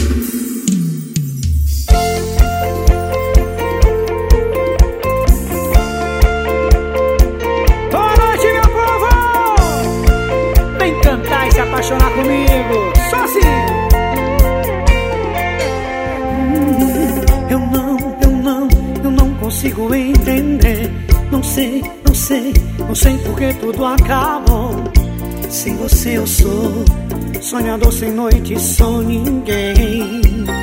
Boa noite, meu povo! Vem cantar e se apaixonar comigo, só assim. Eu não consigo entender. Não sei por que tudo acabou. Sem você eu sou sonhador sem noite, sou ninguém.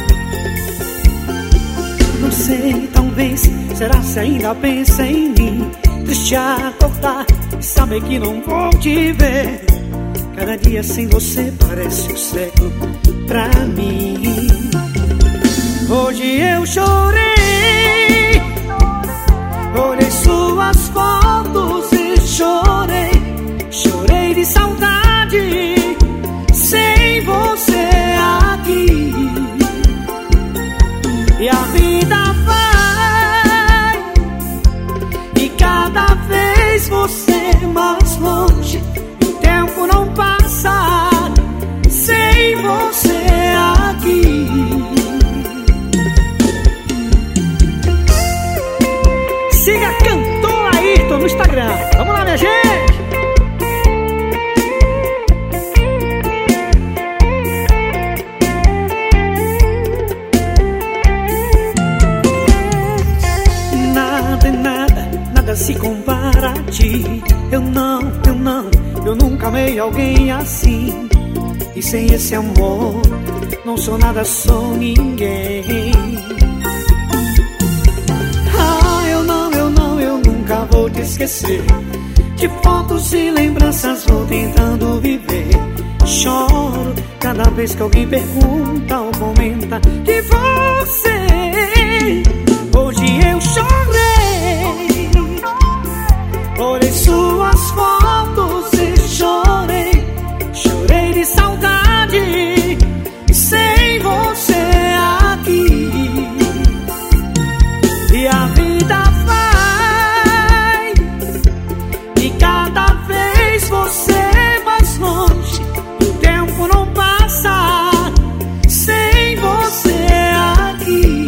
Não sei, talvez, será se ainda pensa em mim? Triste acordar e saber que não vou te ver. Cada dia sem você parece um século pra mim. Hoje eu chorei, olhei suas fotos e chorei. Chorei de saudade, sem você aqui. E a vida vai, e cada vez você mais longe. E o tempo não passa, sem você aqui. Siga Cantor Ayrton no Instagram. Vamos lá, minha gente! Nada se compara a ti. Eu nunca amei alguém assim. E sem esse amor, não sou nada, sou ninguém. Eu nunca vou te esquecer. De fotos e lembranças vou tentando viver. Choro cada vez que alguém pergunta ou comenta de você. Hoje eu chorei, olhei suas fotos e chorei. Chorei de saudade, sem você aqui. E a vida vai, e cada vez você mais longe. E o tempo não passa, sem você aqui.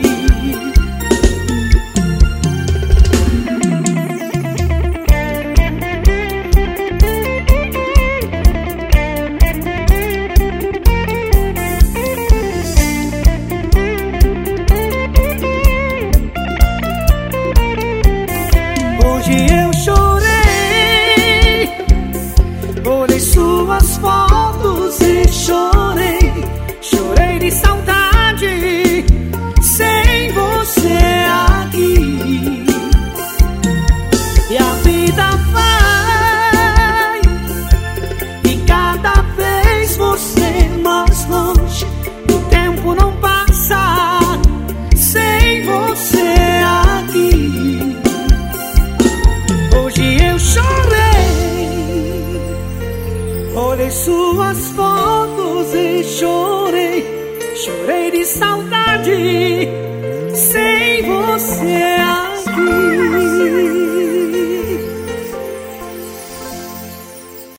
Hoje eu chorei, olhei suas fotos e chorei. Chorei de saudade, sem você aqui. E a vida vai, e cada vez você mais longe. O tempo não passa, sem você aqui. Hoje eu chorei, olhei suas fotos e chorei. Chorei de saudade, sem você aqui.